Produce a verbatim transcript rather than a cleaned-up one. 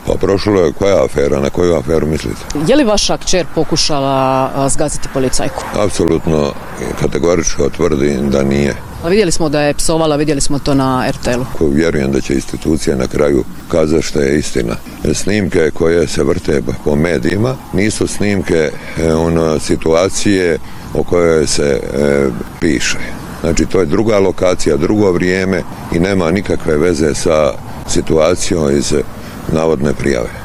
Pa prošlo je koja afera, na koju aferu mislite? Je li vaša kćer pokušala zgaziti policajku? Apsolutno kategorički tvrdim da nije. A vidjeli smo da je psovala, vidjeli smo to na er te el-u. Vjerujem da će institucija na kraju kazati što je istina. Snimke koje se vrte po medijima nisu snimke ono, situacije o kojoj se e, piše. Znači to je druga lokacija, drugo vrijeme i nema nikakve veze sa situacijom iz navodne prijave.